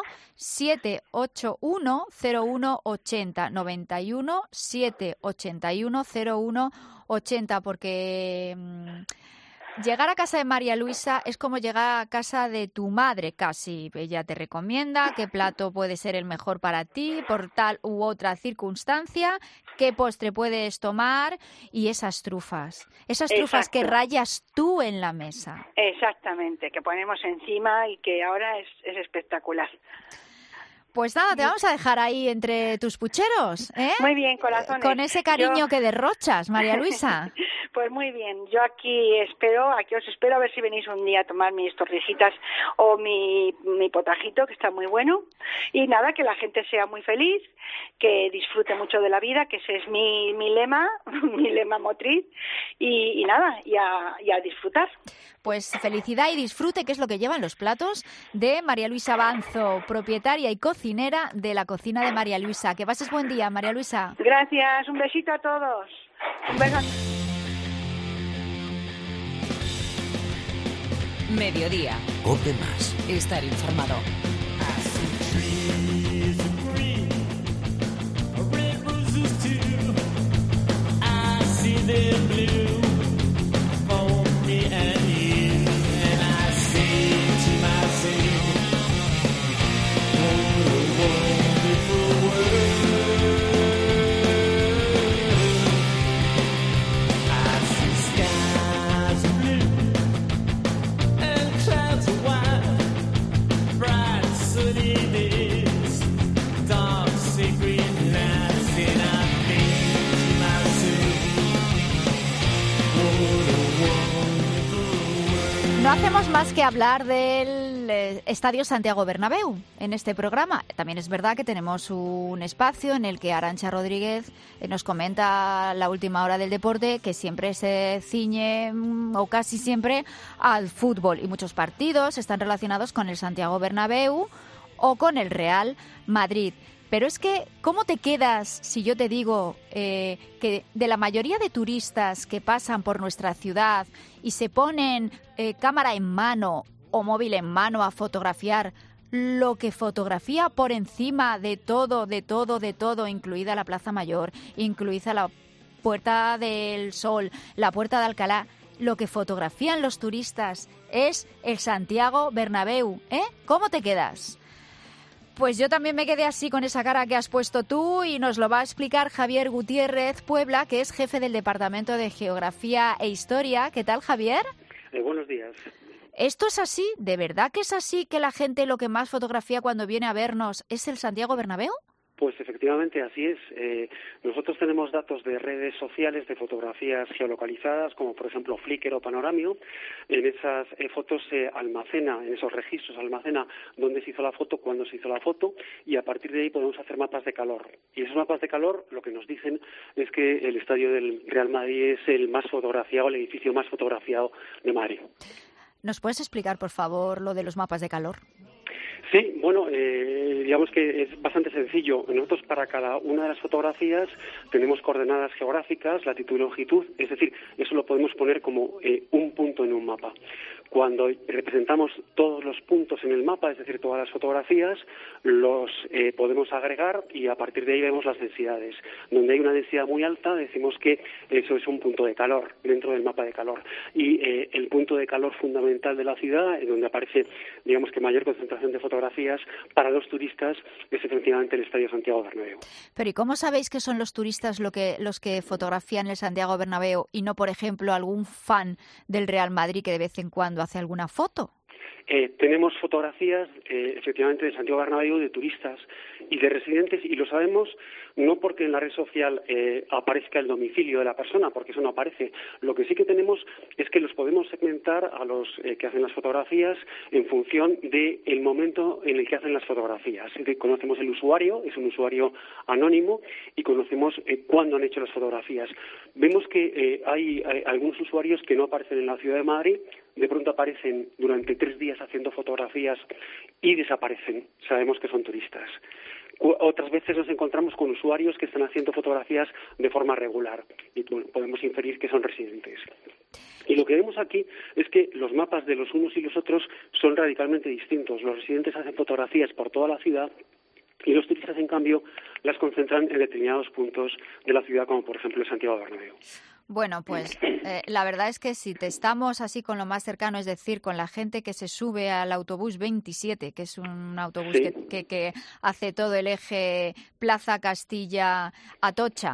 781 0180, 91 781 0180, porque llegar a casa de María Luisa es como llegar a casa de tu madre casi. Ella te recomienda qué plato puede ser el mejor para ti por tal u otra circunstancia, qué postre puedes tomar, y esas trufas que rayas tú en la mesa. Exactamente, que ponemos encima y que ahora es espectacular. Pues nada, te vamos a dejar ahí entre tus pucheros, ¿eh? Muy bien, corazones. Con ese cariño que derrochas, María Luisa. Pues muy bien, yo aquí os espero a ver si venís un día a tomar mis torrecitas o mi potajito, que está muy bueno. Y nada, que la gente sea muy feliz, que disfrute mucho de la vida, que ese es mi lema, mi lema motriz. Y nada, y a disfrutar. Pues felicidad y disfrute, que es lo que llevan los platos de María Luisa Banzo, propietaria y cocinera de la cocina de María Luisa. Que pases buen día, María Luisa. Gracias, un besito a todos. Un beso. Mediodía. COPE más. Estar informado. No hacemos más que hablar del Estadio Santiago Bernabéu en este programa. También es verdad que tenemos un espacio en el que Arantxa Rodríguez nos comenta la última hora del deporte, que siempre se ciñe, o casi siempre, al fútbol. Y muchos partidos están relacionados con el Santiago Bernabéu o con el Real Madrid. Pero es que, ¿cómo te quedas si yo te digo que de la mayoría de turistas que pasan por nuestra ciudad y se ponen cámara en mano o móvil en mano a fotografiar, lo que fotografía por encima de todo, incluida la Plaza Mayor, incluida la Puerta del Sol, la Puerta de Alcalá, lo que fotografían los turistas es el Santiago Bernabéu, ¿eh? ¿Cómo te quedas? Pues yo también me quedé así con esa cara que has puesto tú y nos lo va a explicar Javier Gutiérrez Puebla, que es jefe del Departamento de Geografía e Historia. ¿Qué tal, Javier? Buenos días. ¿Esto es así? ¿De verdad que es así que la gente lo que más fotografía cuando viene a vernos es el Santiago Bernabéu? Pues efectivamente así es. Nosotros tenemos datos de redes sociales de fotografías geolocalizadas, como por ejemplo Flickr o Panoramio. En esas fotos se almacena, en esos registros se almacena dónde se hizo la foto, cuándo se hizo la foto, y a partir de ahí podemos hacer mapas de calor. Y esos mapas de calor lo que nos dicen es que el estadio del Real Madrid es el más fotografiado, el edificio más fotografiado de Madrid. ¿Nos puedes explicar, por favor, lo de los mapas de calor? Sí, bueno, digamos que es bastante sencillo. Nosotros para cada una de las fotografías tenemos coordenadas geográficas, latitud y longitud, es decir, eso lo podemos poner como un punto en un mapa. Cuando representamos todos los puntos en el mapa, es decir, todas las fotografías, los podemos agregar y a partir de ahí vemos las densidades. Donde hay una densidad muy alta, decimos que eso es un punto de calor dentro del mapa de calor. Y el punto de calor fundamental de la ciudad, donde aparece, digamos que mayor concentración de fotografías para los turistas, es efectivamente el Estadio Santiago Bernabéu. Pero ¿y cómo sabéis que son los turistas los que fotografían el Santiago Bernabéu y no, por ejemplo, algún fan del Real Madrid que de vez en cuando hace alguna foto? Tenemos fotografías, efectivamente, de Santiago Bernabéu, de turistas y de residentes, y lo sabemos no porque en la red social aparezca el domicilio de la persona, porque eso no aparece. Lo que sí que tenemos es que los podemos segmentar a los que hacen las fotografías en función del momento en el que hacen las fotografías. Conocemos el usuario, es un usuario anónimo, y conocemos cuándo han hecho las fotografías. Vemos que hay algunos usuarios que no aparecen en la ciudad de Madrid, de pronto aparecen durante 3 días haciendo fotografías y desaparecen. Sabemos que son turistas. Otras veces nos encontramos con usuarios que están haciendo fotografías de forma regular y podemos inferir que son residentes. Y lo que vemos aquí es que los mapas de los unos y los otros son radicalmente distintos. Los residentes hacen fotografías por toda la ciudad y los turistas, en cambio, las concentran en determinados puntos de la ciudad, como por ejemplo el Santiago Bernabéu. Bueno, pues la verdad es que si te estamos así con lo más cercano, es decir, con la gente que se sube al autobús 27, que es un autobús que hace todo el eje Plaza Castilla-Atocha,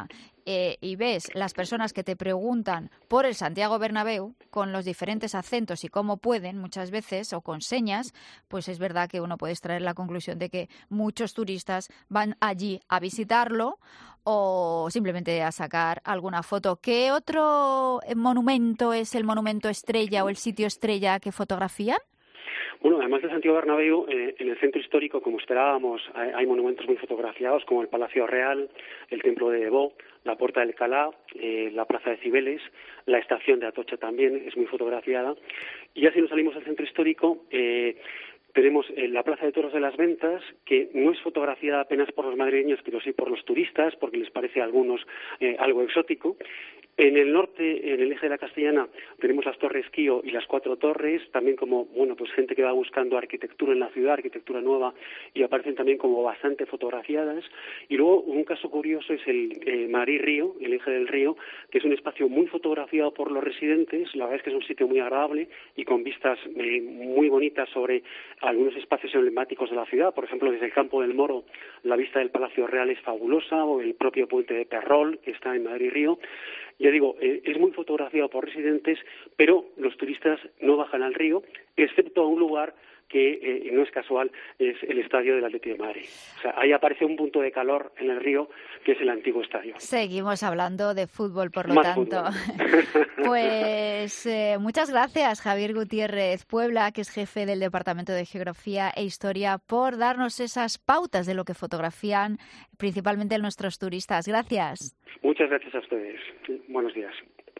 y ves las personas que te preguntan por el Santiago Bernabéu con los diferentes acentos y cómo pueden muchas veces o con señas, pues es verdad que uno puede extraer la conclusión de que muchos turistas van allí a visitarlo o simplemente a sacar alguna foto. ¿Qué otro monumento es el monumento estrella o el sitio estrella que fotografían? Bueno, además del Santiago Bernabéu, en el centro histórico, como esperábamos, hay monumentos muy fotografiados, como el Palacio Real, el Templo de Debó, la Puerta del Calá, la Plaza de Cibeles, la estación de Atocha también es muy fotografiada. Y ya si nos salimos del centro histórico, tenemos la Plaza de Toros de las Ventas, que no es fotografiada apenas por los madrileños, pero sí por los turistas, porque les parece a algunos algo exótico. En el norte, en el eje de la Castellana, tenemos las Torres Kío y las Cuatro Torres, también como, bueno, pues gente que va buscando arquitectura en la ciudad, arquitectura nueva, y aparecen también como bastante fotografiadas. Y luego, un caso curioso es el Madrid-Río, el eje del río, que es un espacio muy fotografiado por los residentes. La verdad es que es un sitio muy agradable y con vistas muy bonitas sobre algunos espacios emblemáticos de la ciudad. Por ejemplo, desde el Campo del Moro, la vista del Palacio Real es fabulosa, o el propio puente de Perrol, que está en Madrid-Río. Ya digo, es muy fotografiado por residentes, pero los turistas no bajan al río, excepto a un lugar que no es casual, es el estadio del Atlético de Madrid. O sea, ahí aparece un punto de calor en el río, que es el antiguo estadio. Seguimos hablando de fútbol, por lo Más tanto. Pues muchas gracias, Javier Gutiérrez Puebla, que es jefe del Departamento de Geografía e Historia, por darnos esas pautas de lo que fotografían principalmente nuestros turistas. Gracias. Muchas gracias a ustedes. Buenos días.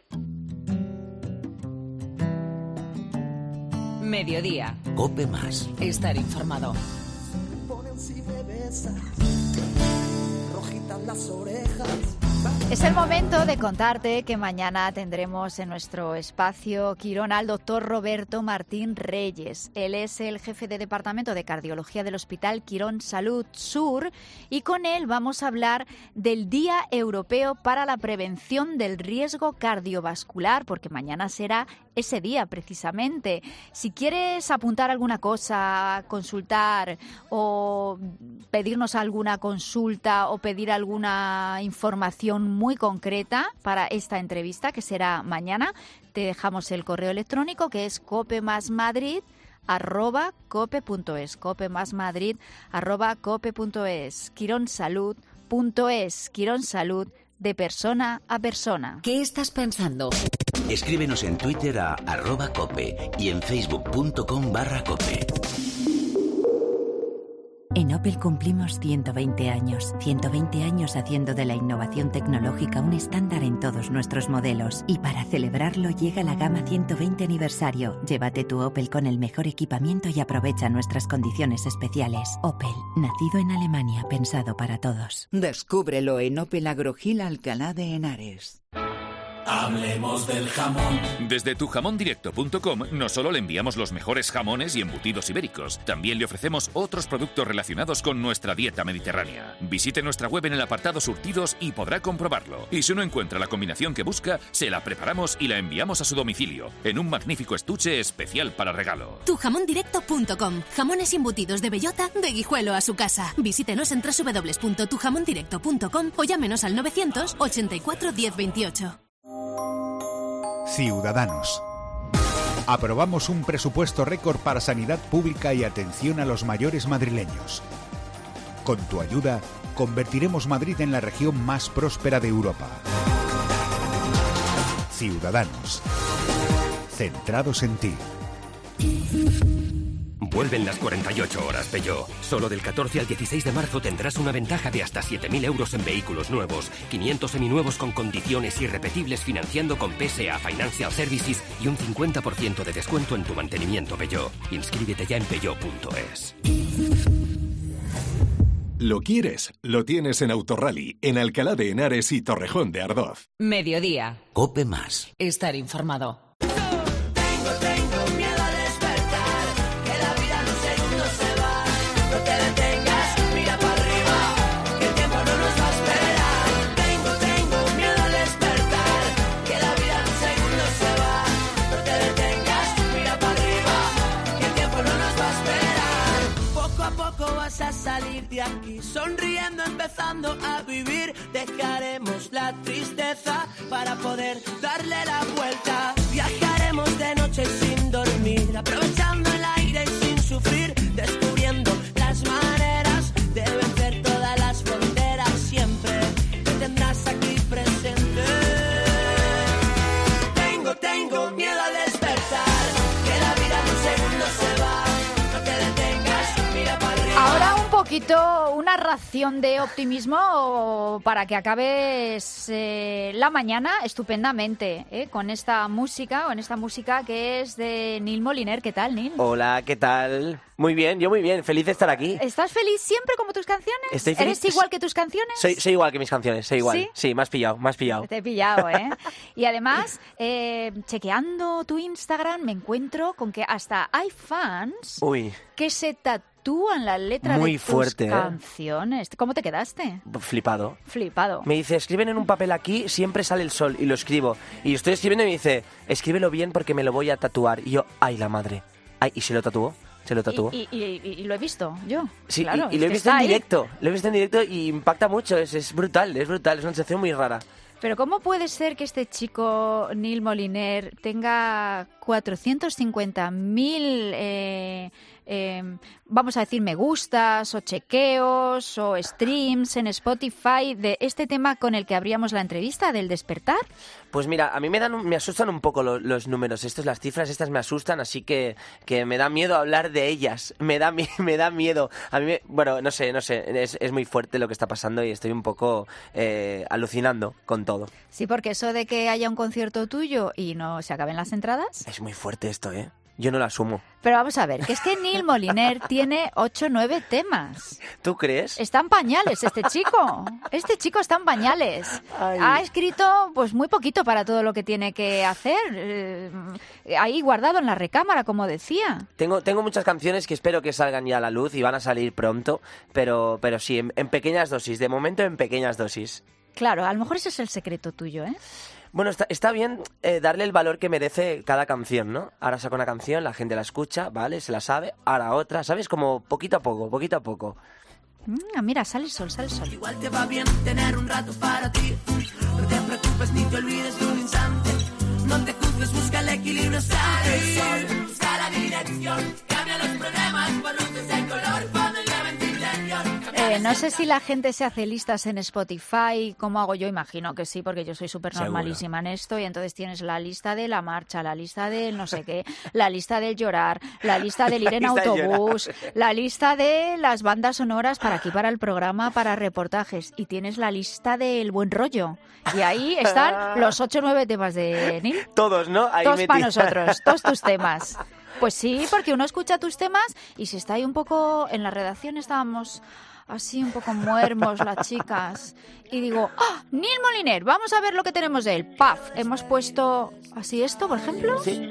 Mediodía. COPE Más. Estar informado. Rojitas las orejas. Es el momento de contarte que mañana tendremos en nuestro espacio Quirón al doctor Roberto Martín Reyes. Él es el jefe de Departamento de Cardiología del Hospital Quirón Salud Sur y con él vamos a hablar del Día Europeo para la Prevención del Riesgo Cardiovascular, porque mañana será ese día precisamente. Si quieres apuntar alguna cosa, consultar o pedirnos alguna consulta o pedir alguna información muy concreta para esta entrevista que será mañana, te dejamos el correo electrónico que es copemasmadrid@cope.es, copemasmadrid@cope.es, quironsalud.es, Quirón Salud de persona a persona. ¿Qué estás pensando? Escríbenos en Twitter a @cope y en facebook.com/cope. En Opel cumplimos 120 años. 120 años haciendo de la innovación tecnológica un estándar en todos nuestros modelos. Y para celebrarlo llega la gama 120 aniversario. Llévate tu Opel con el mejor equipamiento y aprovecha nuestras condiciones especiales. Opel, nacido en Alemania, pensado para todos. Descúbrelo en Opel Agrogil Alcalá de Henares. Hablemos del jamón. Desde tujamondirecto.com no solo le enviamos los mejores jamones y embutidos ibéricos, también le ofrecemos otros productos relacionados con nuestra dieta mediterránea. Visite nuestra web en el apartado surtidos y podrá comprobarlo. Y si no encuentra la combinación que busca, se la preparamos y la enviamos a su domicilio, en un magnífico estuche especial para regalo. Tujamondirecto.com. Jamones y embutidos de bellota de Guijuelo a su casa. Visítenos en www.tujamondirecto.com o llámenos al 984 1028. Ciudadanos. Aprobamos un presupuesto récord para sanidad pública y atención a los mayores madrileños. Con tu ayuda, convertiremos Madrid en la región más próspera de Europa. Ciudadanos. Centrados en ti. Vuelven las 48 horas Peugeot. Solo del 14 al 16 de marzo tendrás una ventaja de hasta 7.000 euros en vehículos nuevos, 500 seminuevos con condiciones irrepetibles financiando con PSA Financial Services y un 50% de descuento en tu mantenimiento Peugeot. Inscríbete ya en peugeot.es. ¿Lo quieres? Lo tienes en Autorally, en Alcalá de Henares y Torrejón de Ardoz. Mediodía. COPE Más. Estar informado. Salir de aquí sonriendo, empezando a vivir. Dejaremos la tristeza cabeza para poder darle la vuelta. Viajaremos de noche sin dormir, aprovechando el aire y sin sufrir, descubriendo las maneras de vencer todas las fronteras. Siempre te tendrás aquí presente. Tengo miedo al despertar, que la vida en un segundo se va. No te detengas, mira para arriba. Ahora un poquito, una ración de optimismo para que acabes la mañana estupendamente, con esta música que es de Neil Moliner. ¿Qué tal, Neil? Hola, ¿qué tal? Muy bien, yo muy bien, feliz de estar aquí. ¿Estás feliz siempre como tus canciones? Estoy feliz. ¿Eres igual que tus canciones? Soy igual que mis canciones, soy igual. ¿Sí? Sí, me has pillado. Te he pillado, ¿eh? Y además, chequeando tu Instagram, me encuentro con que hasta hay fans que se tatúan la letra muy de tus fuerte, canciones. ¿Cómo te quedaste? Flipado. Me dice, escriben en un papel aquí, siempre sale el sol, y lo escribo. Y estoy escribiendo y me dice, escríbelo bien porque me lo voy a tatuar. Y yo, ay, la madre. Ay, ¿y se lo tatuó? Se lo tatuó. Y lo he visto yo. Sí, claro, y lo he visto en directo. Lo he visto en directo y impacta mucho. Es brutal, es una sensación muy rara. Pero ¿cómo puede ser que este chico, Neil Moliner, tenga 450.000, vamos a decir, me gustas, o chequeos, o streams en Spotify de este tema con el que abríamos la entrevista, del despertar? Pues mira, a mí me asustan un poco los números. Las cifras estas me asustan, así que me da miedo hablar de ellas. Me da miedo. A mí, no sé, es muy fuerte lo que está pasando y estoy un poco alucinando con todo. Sí, porque eso de que haya un concierto tuyo y no se acaben las entradas... Es muy fuerte esto, ¿eh? Yo no lo asumo. Pero vamos a ver, que es que Neil Moliner tiene 8 o 9 temas. ¿Tú crees? Está en pañales este chico. Este chico está en pañales. Ay. Ha escrito pues muy poquito para todo lo que tiene que hacer. Ahí guardado en la recámara, como decía. Tengo muchas canciones que espero que salgan ya a la luz y van a salir pronto, pero sí, en pequeñas dosis. De momento en pequeñas dosis. Claro, a lo mejor ese es el secreto tuyo, ¿eh? Bueno, está bien darle el valor que merece cada canción, ¿no? Ahora saco una canción, la gente la escucha, ¿vale? Se la sabe. Ahora otra, ¿sabes? Como poquito a poco. Mira, sale el sol. Igual te va bien tener un rato para ti. No te preocupes ni te olvides de un instante. No te juzgues, busca el equilibrio. Sale el sol, busca la dirección. Cambia los problemas por luces de color. Pon el llave en tu interior. No sé si la gente se hace listas en Spotify, ¿cómo hago yo? Imagino que sí, porque yo soy súper normalísima en esto, y entonces tienes la lista de la marcha, la lista del no sé qué, la lista del llorar, la lista del ir en autobús, la lista de las bandas sonoras para aquí, para el programa, para reportajes, y tienes la lista del buen rollo, y ahí están los 8 o 9 temas de Neil. Todos, ¿no? Ahí todos para nosotros, todos tus temas. Pues sí, porque uno escucha tus temas y si está ahí un poco... En la redacción estábamos así un poco muermos las chicas y digo, ¡ah! Neil Moliner, vamos a ver lo que tenemos de él. ¡Paf! Hemos puesto así esto, por ejemplo. Sí.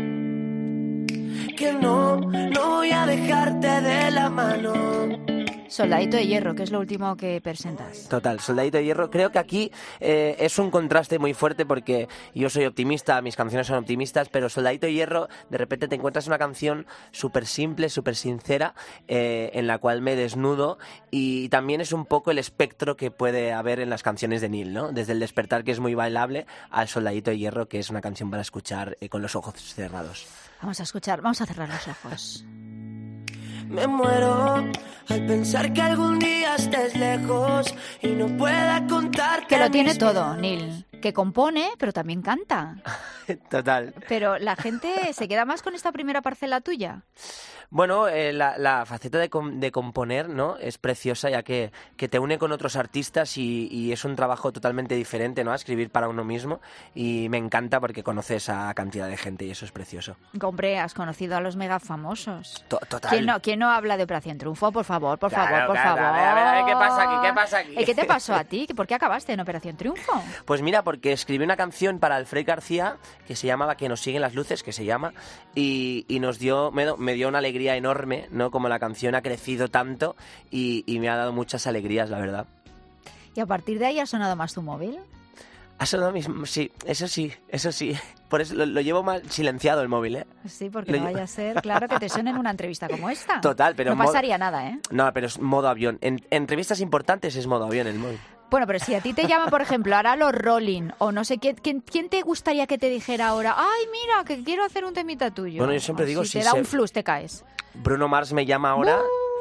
Que no voy a dejarte de la mano. Soldadito de Hierro, que es lo último que presentas. Total, Soldadito de Hierro. Creo que aquí es un contraste muy fuerte porque yo soy optimista, mis canciones son optimistas, pero Soldadito de Hierro, de repente te encuentras una canción súper simple, súper sincera, en la cual me desnudo, y también es un poco el espectro que puede haber en las canciones de Neil, ¿no? Desde El Despertar, que es muy bailable, al Soldadito de Hierro, que es una canción para escuchar con los ojos cerrados. Vamos a escuchar, vamos a cerrar los ojos. Me muero al pensar que algún día estés lejos y no pueda contarte. Que lo tiene todo, Neil. Que compone, pero también canta. Total. Pero la gente se queda más con esta primera parcela tuya. Bueno, la faceta de componer, ¿no? Es preciosa, ya que te une con otros artistas y es un trabajo totalmente diferente, ¿no? A escribir para uno mismo, y me encanta porque conoces a cantidad de gente y eso es precioso. Hombre, has conocido a los mega famosos. Total. ¿Quién no habla de Operación Triunfo? Por favor. A ver, ¿qué pasa aquí? ¿Y qué te pasó a ti? ¿Por qué acabaste en Operación Triunfo? Pues mira, porque escribí una canción para Alfred García que se llamaba Que nos siguen las luces, que se llama, y me dio una alegría enorme, ¿no? Como la canción ha crecido tanto y me ha dado muchas alegrías, la verdad. ¿Y a partir de ahí ha sonado más tu móvil? Ha sonado mismo, sí, eso sí. Por eso lo llevo mal silenciado el móvil, ¿eh? Sí, porque no vaya a ser, claro, que te suene en una entrevista como esta. Total, pero... No pasaría nada, ¿eh? No, pero es modo avión. En entrevistas importantes es modo avión el móvil. Bueno, pero si a ti te llaman, por ejemplo, ahora los Rolling, o no sé, ¿quién te gustaría que te dijera ahora, ay, mira, que quiero hacer un temita tuyo? Bueno, yo siempre digo, si te da un flux, te caes. Bruno Mars me llama ahora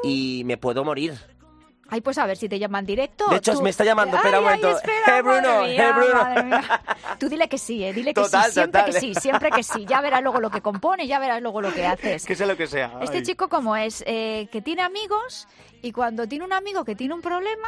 y me puedo morir. Ay, pues a ver si te llaman directo. De hecho, me está llamando, espera un momento. Bruno, Bruno. Tú dile que sí, dile Total, que sí, siempre total. que sí, siempre que sí. Ya verás luego lo que compone, ya verás luego lo que haces. Que sea lo que sea. Este Ay. chico como es, que tiene amigos y cuando tiene un amigo que tiene un problema,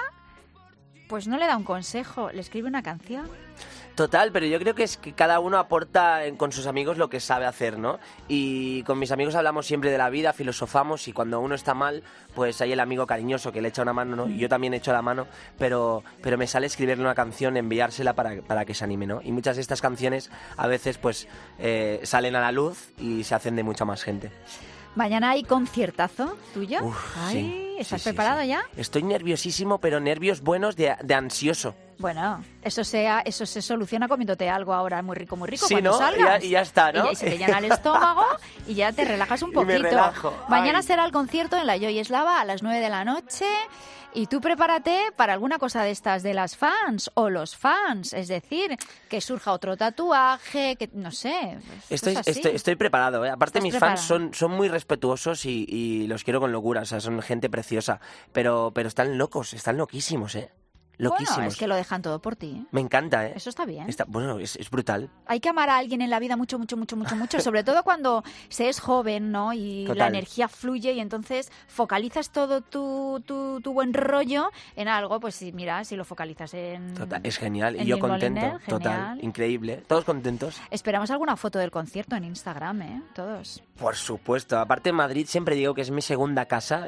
pues no le da un consejo, le escribe una canción. Total, pero yo creo que es que cada uno aporta con sus amigos lo que sabe hacer, ¿no? Y con mis amigos hablamos siempre de la vida, filosofamos, y cuando uno está mal, pues hay el amigo cariñoso que le echa una mano, ¿no? Y yo también echo la mano, pero me sale escribirle una canción, enviársela para que se anime, ¿no? Y muchas de estas canciones a veces pues salen a la luz y se hacen de mucha más gente. Mañana hay conciertazo tuyo. Ay, sí, ¿estás sí, preparado sí. ya? Estoy nerviosísimo, pero nervios buenos de ansioso. Bueno, eso se soluciona comiéndote algo ahora muy rico Sí, cuando ¿no? salgas. Y ya está, ¿no? Y se te llena el estómago y ya te relajas un Y poquito. me relajo. Mañana Ay. será el concierto en la Joy Eslava a las 9 de la noche. Y tú prepárate para alguna cosa de estas de las fans o los fans. Es decir, que surja otro tatuaje, que no sé. Estoy preparado, ¿eh? Aparte, ¿Estás mis fans son muy respetuosos y los quiero con locura. O sea, son gente preciosa. Pero están locos, están loquísimos, ¿eh? Loquísimos. Bueno, es que lo dejan todo por ti, ¿eh? Me encanta, ¿eh? Eso está bien. Bueno, es brutal. Hay que amar a alguien en la vida mucho, mucho, mucho, mucho, mucho, sobre todo cuando se es joven, ¿no? Y Total. la energía fluye y entonces focalizas todo tu buen rollo en algo, pues sí, mira, si lo focalizas en... Total, es genial. Y en yo Neil contento. Moliner, Total. genial. Increíble. Todos contentos. Esperamos alguna foto del concierto en Instagram, ¿eh? Todos. Por supuesto. Aparte, en Madrid siempre digo que es mi segunda casa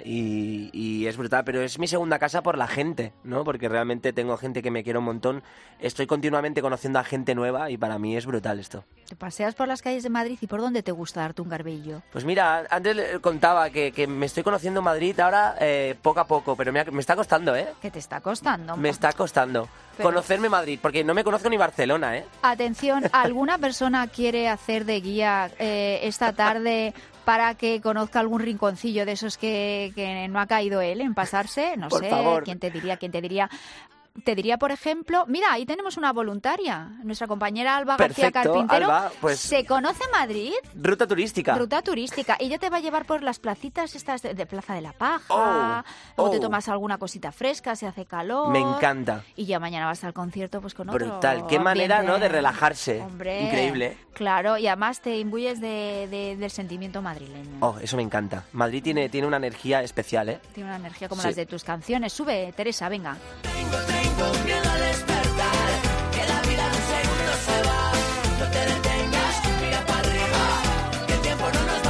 y es brutal, pero es mi segunda casa por la gente, ¿no? Porque realmente tengo gente que me quiere un montón. Estoy continuamente conociendo a gente nueva y para mí es brutal esto. Te paseas por las calles de Madrid y ¿por dónde te gusta darte un garbillo? Pues mira, antes le contaba que me estoy conociendo Madrid ahora poco a poco, pero me está costando, ¿eh? ¿Qué te está costando? Me está costando Pero- conocerme Madrid, porque no me conozco ni Barcelona, ¿eh? Atención, ¿alguna persona quiere hacer de guía esta tarde para que conozca algún rinconcillo de esos que no ha caído él en pasarse? No Por sé, favor. ¿quién te diría? Te diría, por ejemplo, mira, ahí tenemos una voluntaria, nuestra compañera Alba García Perfecto, Carpintero. Alba, pues- ¿Se conoce Madrid? Ruta turística. Ruta turística. Ella te va a llevar por las placitas estas de Plaza de la Paja. Luego te tomas alguna cosita fresca, se hace calor. Me encanta. Y ya mañana vas al concierto pues con otro Brutal. Qué manera, ambiente. ¿no? De relajarse. Hombre, Increíble. Claro, y además te imbuyes del sentimiento madrileño. Oh, eso me encanta. Madrid tiene una energía especial, ¿eh? Tiene una energía como Sí. las de tus canciones. Sube, Teresa, venga. Tengo miedo a despertar, que la vida en un segundo se va. No te detengas, mira para arriba, que el tiempo no nos va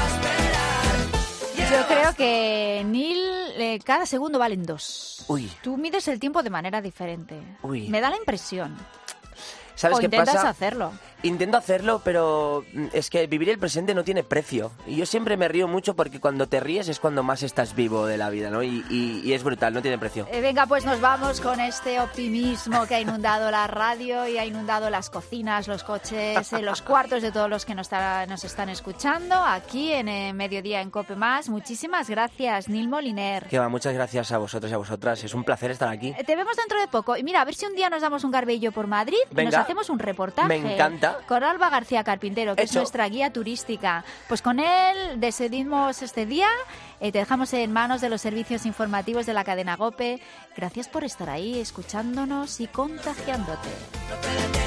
a esperar. Yo creo que Neil, cada segundo valen 2. Uy. Tú mides el tiempo de manera diferente. Uy. Me da la impresión. ¿Sabes O qué intentas pasa? hacerlo. Intento hacerlo, pero es que vivir el presente no tiene precio. Y yo siempre me río mucho porque cuando te ríes es cuando más estás vivo de la vida, ¿no? Y es brutal, no tiene precio. Venga, pues nos vamos con este optimismo que ha inundado la radio y ha inundado las cocinas, los coches, los cuartos de todos los que nos están escuchando aquí en Mediodía en COPE+. Muchísimas gracias, Neil Moliner. Que va, muchas gracias a vosotros y a vosotras. Es un placer estar aquí. Te vemos dentro de poco. Y mira, a ver si un día nos damos un garbello por Madrid y Venga. nos hacemos un reportaje. Me encanta. Con Alba García Carpintero, que es Hecho. nuestra guía turística. Pues con él decidimos este día. Te dejamos en manos de los servicios informativos de la cadena GOPE. Gracias por estar ahí, escuchándonos y contagiándote. No te detengas.